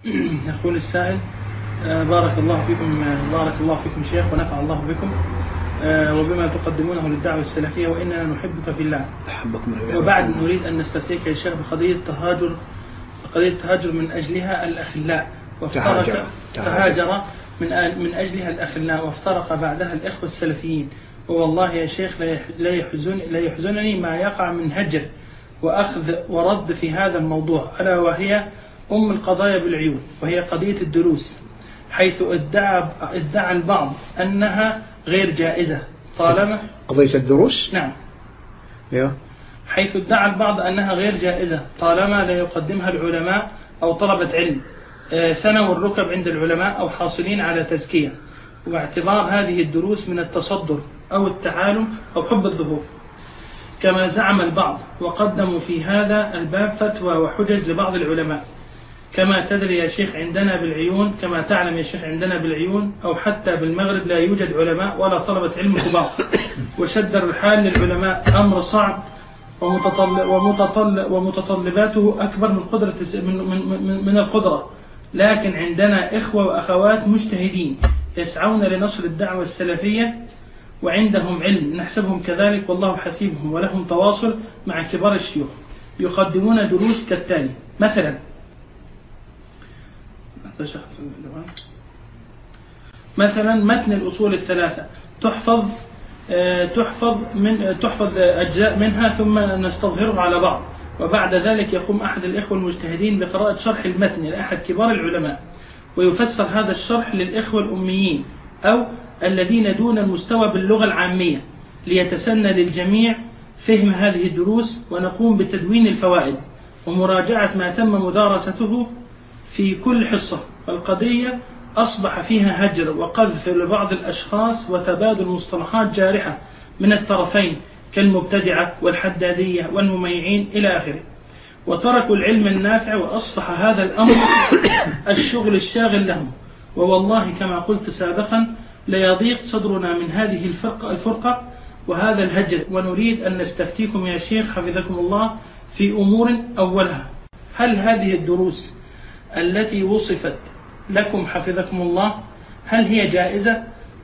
يقول السائل: بارك الله فيكم شيخ، ونفع الله بكم وبما تقدمونه للدعوة السلفية، وإننا نحبك في الله. وبعد نريد أن نستفتيك يا شيخ بقضية تهاجر من أجلها الأخلاء، تهاجر من أجلها الأخلاء، وافترق بعدها الإخوة السلفيين. ووالله يا شيخ لا يحزنني ما يقع من هجر وأخذ ورد في هذا الموضوع، ألا وهي أم القضايا بالعيون، وهي قضية الدروس، حيث ادعى البعض أنها غير جائزة طالما قضية الدروس. نعم. حيث ادعى البعض أنها غير جائزة طالما لا يقدمها العلماء أو طلبة علم ثنوا الركب عند العلماء أو حاصلين على تزكية، واعتبار هذه الدروس من التصدر أو التعالم أو حب الظهور كما زعم البعض، وقدموا في هذا الباب فتوى وحجج لبعض العلماء. كما تدري يا شيخ عندنا بالعيون، كما تعلم يا شيخ عندنا بالعيون أو حتى بالمغرب لا يوجد علماء ولا طلبة علم كبار، وشد الرحال للعلماء أمر صعب ومتطلباته أكبر من القدرة. لكن عندنا إخوة وأخوات مجتهدين يسعون لنشر الدعوة السلفية وعندهم علم، نحسبهم كذلك والله حسيبهم، ولهم تواصل مع كبار الشيوخ يقدمون دروس كالتالي: مثلا متن الأصول الثلاثة تحفظ أجزاء منها ثم نستظهره على بعض، وبعد ذلك يقوم أحد الإخوة المجتهدين بقراءة شرح المتن لأحد كبار العلماء، ويفسر هذا الشرح للإخوة الأميين أو الذين دون المستوى باللغة العامية، ليتسنى للجميع فهم هذه الدروس، ونقوم بتدوين الفوائد ومراجعة ما تم مدارسته في كل حصة. القضية أصبح فيها هجر وقذف لبعض الأشخاص وتبادل مصطلحات جارحة من الطرفين كالمبتدعة والحدادية والمميعين إلى آخره، وتركوا العلم النافع، وأصبح هذا الأمر الشغل الشاغل لهم. ووالله كما قلت سابقا ليضيق صدرنا من هذه الفرقة وهذا الهجر، ونريد أن نستفتيكم يا شيخ حفظكم الله في أمور. أولها: هل هذه الدروس التي وصفت لكم حفظكم الله هل هي جائزة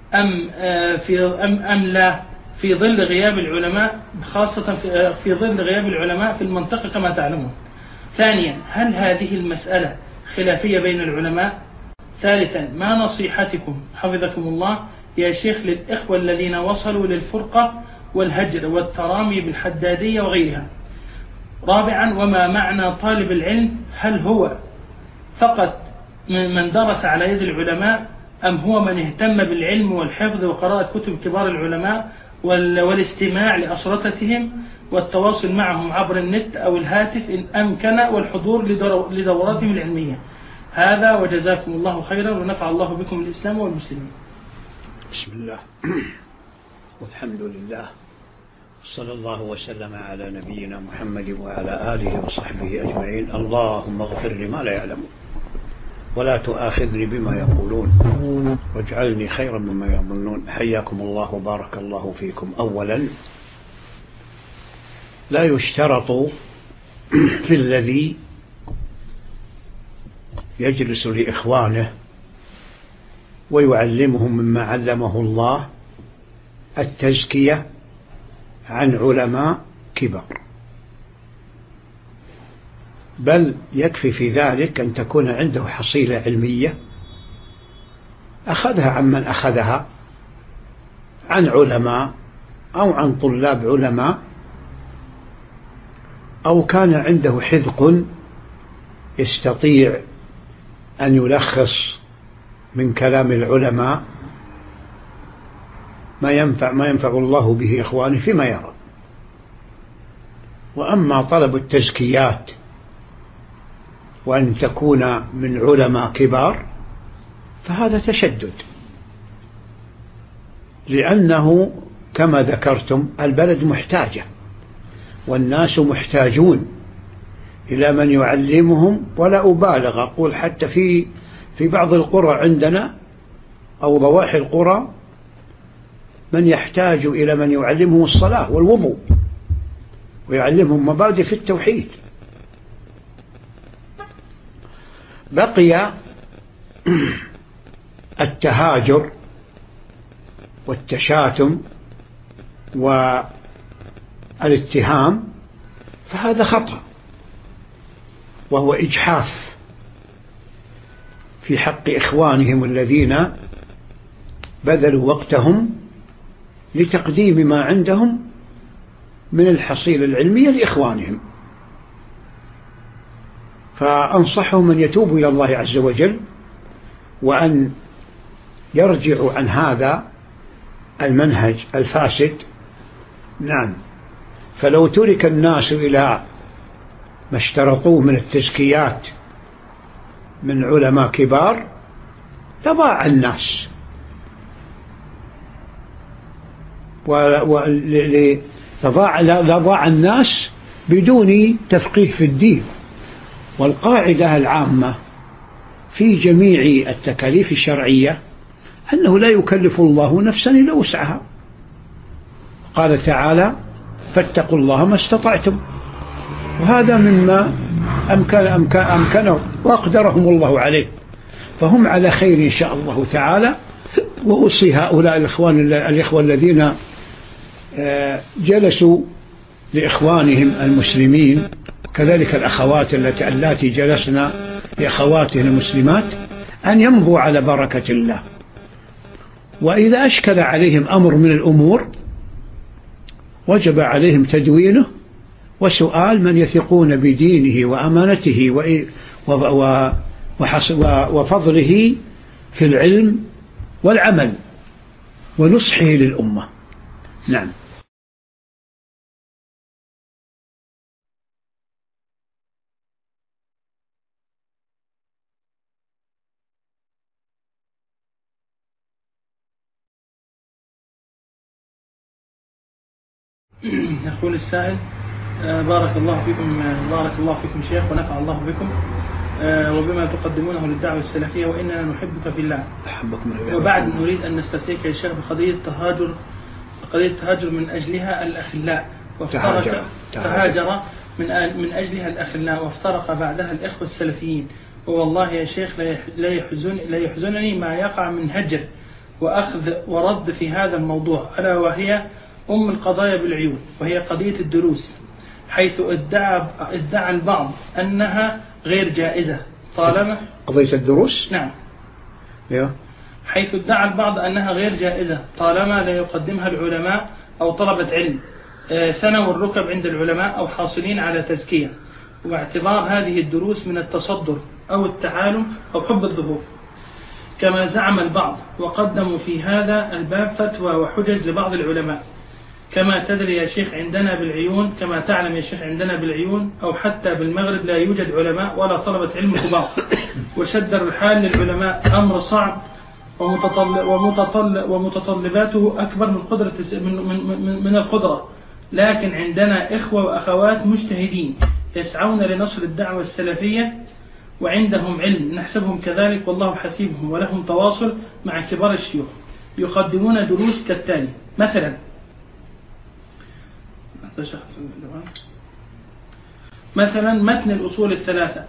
أم لا، في ظل غياب العلماء، خاصة في ظل غياب العلماء في المنطقة كما تعلمون؟ ثانيا: هل هذه المسألة خلافية بين العلماء؟ ثالثا: ما نصيحتكم حفظكم الله يا شيخ للإخوة الذين وصلوا للفرقة والهجر والترامي بالحدادية وغيرها؟ رابعا: وما معنى طالب العلم؟ هل هو فقط من درس على يد العلماء، أم هو من اهتم بالعلم والحفظ وقراءة كتب كبار العلماء والاستماع لأشرطتهم والتواصل معهم عبر النت أو الهاتف إن أمكن، والحضور لدوراتهم العلمية؟ هذا وجزاكم الله خيرا، ونفع الله بكم الإسلام والمسلمين. بسم الله والحمد لله، صلى الله وسلم على نبينا محمد وعلى آله وصحبه أجمعين. اللهم اغفر لي ما لا يعلمون، ولا تؤاخذني بما يقولون، واجعلني خيرا مما يظنون. حياكم الله وبارك الله فيكم. أولا، لا يشترط في الذي يجلس لإخوانه ويعلمهم مما علمه الله التزكية عن علماء كبار، بل يكفي في ذلك أن تكون عنده حصيلة علمية أخذها عمن أخذها عن علماء أو عن طلاب علماء، أو كان عنده حذق يستطيع أن يلخص من كلام العلماء ما ينفع الله به إخوانه فيما يرى. وأما طلب التزكيات وأن تكون من علماء كبار فهذا تشدد، لأنه كما ذكرتم البلد محتاجة والناس محتاجون إلى من يعلمهم. ولا أبالغ أقول حتى في بعض القرى عندنا أو ضواحي القرى من يحتاج إلى من يعلمهم الصلاة والوضوء ويعلمهم مبادئ في التوحيد. بقي التهاجر والتشاتم والاتهام، فهذا خطأ، وهو إجحاف في حق إخوانهم الذين بذلوا وقتهم لتقديم ما عندهم من الحصيلة العلمية لإخوانهم. فأنصحهم أن يتوبوا إلى الله عز وجل، وأن يرجعوا عن هذا المنهج الفاسد. نعم، فلو ترك الناس إلى ما اشترطوه من التزكيات من علماء كبار لضاع الناس، لضاع الناس بدون تفقيه في الدين. والقاعدة العامة في جميع التكاليف الشرعية أنه لا يكلف الله نفسا إلا وسعها. قال تعالى: فاتقوا الله ما استطعتم، وهذا مما أمكنه وأقدرهم الله عليه، فهم على خير إن شاء الله تعالى. وأوصي هؤلاء الإخوة الذين جلسوا لإخوانهم المسلمين، كذلك الأخوات اللاتي جلسنا لأخواتهم المسلمات، أن يمضوا على بركة الله. وإذا أشكل عليهم أمر من الأمور وجب عليهم تدوينه وسؤال من يثقون بدينه وأمانته وفضله في العلم والعمل ونصحه للأمة. نعم. يقول السائل: بارك الله فيكم شيخ، ونفع الله بكم وبما تقدمونه للدعوة السلفية، وإننا نحبك في الله. وبعد نريد أن نستفتيك يا شيخ بقضية التهاجر من أجلها الأخلاء، تهاجر من أجلها الأخلاء وافترق بعدها الإخوة السلفيين. ووالله يا شيخ لا يحزنني ما يقع من هجر وأخذ ورد في هذا الموضوع، ألا وهي أم القضايا بالعيون، وهي قضية الدروس، حيث ادعى البعض أنها غير جائزة طالما قضية الدروس. نعم. حيث ادعى البعض أنها غير جائزة طالما لا يقدمها العلماء أو طلبة علم ثنوا الركب عند العلماء أو حاصلين على تزكية، واعتبار هذه الدروس من التصدر أو التعالم أو حب الظهور كما زعم البعض، وقدموا في هذا الباب فتوى وحجج لبعض العلماء. كما تدري يا شيخ عندنا بالعيون، كما تعلم يا شيخ عندنا بالعيون أو حتى بالمغرب لا يوجد علماء ولا طلبة علم كبار، وشد الرحال للعلماء أمر صعب ومتطلباته أكبر من القدرة. لكن عندنا إخوة وأخوات مجتهدين يسعون لنصر الدعوة السلفية وعندهم علم، نحسبهم كذلك والله حسيبهم، ولهم تواصل مع كبار الشيوخ يقدمون دروس كالتالي: مثلا متن الأصول الثلاثة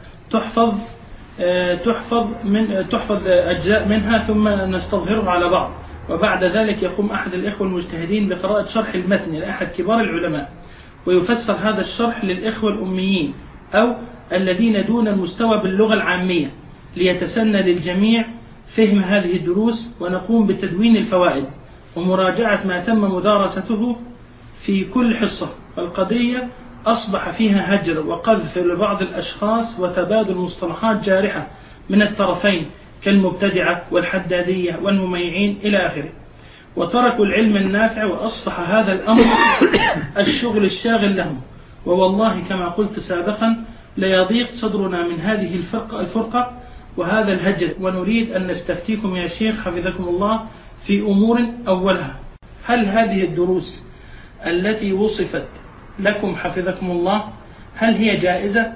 تحفظ أجزاء منها ثم نستظهرها على بعض، وبعد ذلك يقوم أحد الإخوة المجتهدين بقراءة شرح المتن لأحد كبار العلماء، ويفسر هذا الشرح للإخوة الأميين أو الذين دون المستوى باللغة العامية، ليتسنى للجميع فهم هذه الدروس، ونقوم بتدوين الفوائد ومراجعة ما تم مدارسته في كل حصة. والقضية أصبح فيها هجر وقذف لبعض الأشخاص وتبادل مصطلحات جارحة من الطرفين كالمبتدعة والحدادية والمميعين إلى آخره، وتركوا العلم النافع، وأصبح هذا الأمر الشغل الشاغل لهم. ووالله كما قلت سابقا لا يضيق صدرنا من هذه الفرقة وهذا الهجر، ونريد أن نستفتيكم يا شيخ حفظكم الله في أمور. أولها: هل هذه الدروس التي وصفت لكم حفظكم الله هل هي جائزة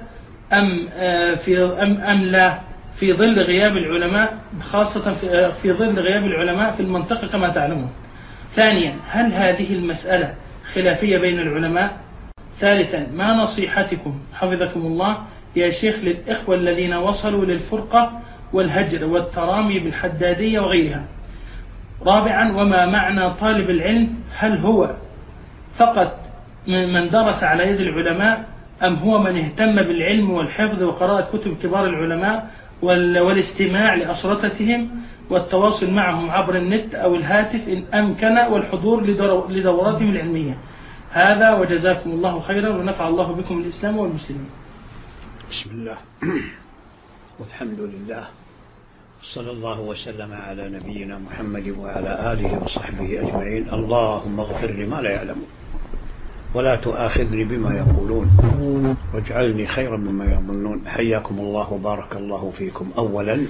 أم لا، في ظل غياب العلماء، خاصة في ظل غياب العلماء في المنطقة كما تعلمون؟ ثانيا: هل هذه المسألة خلافية بين العلماء؟ ثالثا: ما نصيحتكم حفظكم الله يا شيخ للإخوة الذين وصلوا للفرقة والهجر والترامي بالحدادية وغيرها. رابعا، وما معنى طالب العلم؟ هل هو فقط من درس على يد العلماء، أم هو من اهتم بالعلم والحفظ وقراءة كتب كبار العلماء والاستماع لأشرطتهم والتواصل معهم عبر النت أو الهاتف إن أمكن، والحضور لدوراتهم العلمية؟ هذا وجزاكم الله خيرا ونفع الله بكم الإسلام والمسلمين. بسم الله والحمد لله صلى الله وسلم على نبينا محمد وعلى آله وصحبه أجمعين. اللهم اغفر لي ما لا يعلمون ولا تؤاخذني بما يقولون واجعلني خيرا مما يظنون. حياكم الله وبارك الله فيكم. أولا،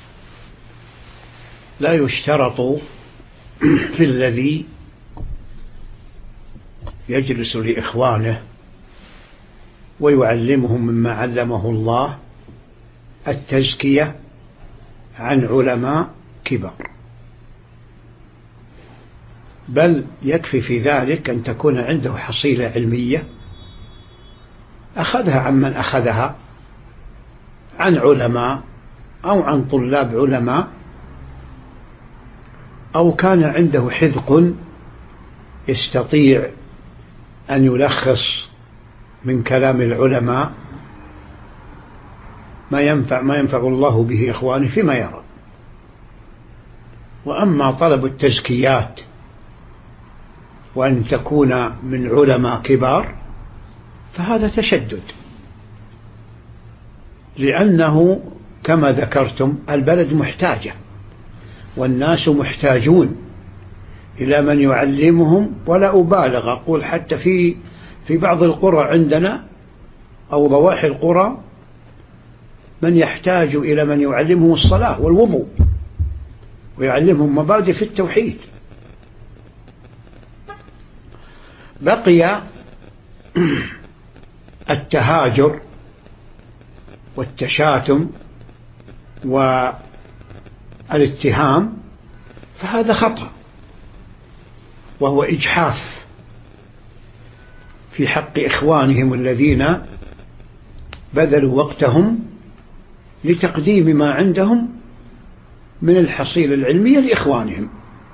لا يشترط في الذي يجلس لإخوانه ويعلمهم مما علمه الله التزكية عن علماء كبار، بل يكفي في ذلك أن تكون عنده حصيلة علمية أخذها عمن أخذها عن علماء أو عن طلاب علماء، أو كان عنده حذق يستطيع أن يلخص من كلام العلماء ما ينفع الله به إخوانه فيما يرى. وأما طلب التزكيات وأن تكون من علماء كبار فهذا تشدد، لأنه كما ذكرتم البلد محتاجة والناس محتاجون إلى من يعلمهم. ولا أبالغ أقول حتى في بعض القرى عندنا أو ضواحي القرى من يحتاج إلى من يعلمهم الصلاة والوضوء ويعلمهم مبادئ في التوحيد. بقي التهاجر والتشاتم والاتهام، فهذا خطأ وهو إجحاف في حق إخوانهم الذين بذلوا وقتهم لتقديم ما عندهم من الحصيلة العلمية لإخوانهم.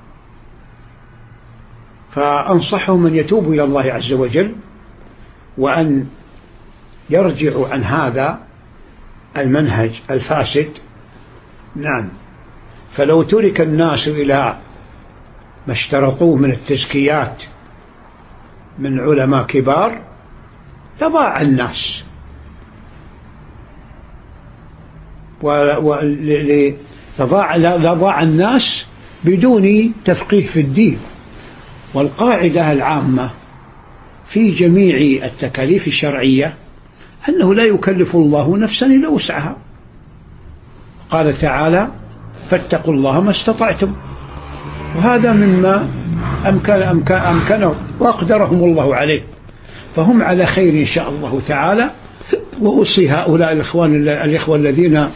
فأنصحهم أن يتوبوا إلى الله عز وجل وأن يرجعوا عن هذا المنهج الفاسد. نعم، فلو ترك الناس إلى ما اشترطوه من التزكيات من علماء كبار لضاع الناس، لضاع الناس بدون تفقيه في الدين. والقاعدة العامة في جميع التكاليف الشرعية أنه لا يكلف الله نفسا إلا وسعها. قال تعالى: فاتقوا الله ما استطعتم، وهذا مما أمكنه وأقدرهم الله عليه، فهم على خير إن شاء الله تعالى. وأوصي هؤلاء الإخوة الذين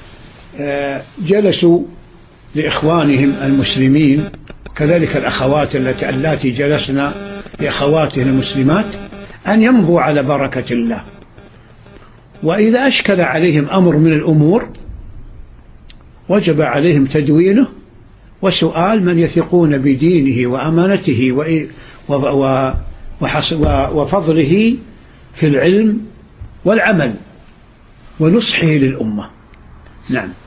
جلسوا لإخوانهم المسلمين، كذلك الأخوات اللاتي جلسنا لأخواتهم المسلمات، أن يمضوا على بركة الله. وإذا أشكل عليهم أمر من الأمور وجب عليهم تدوينه وسؤال من يثقون بدينه وأمانته وفضله في العلم والعمل ونصحه للأمة. نعم.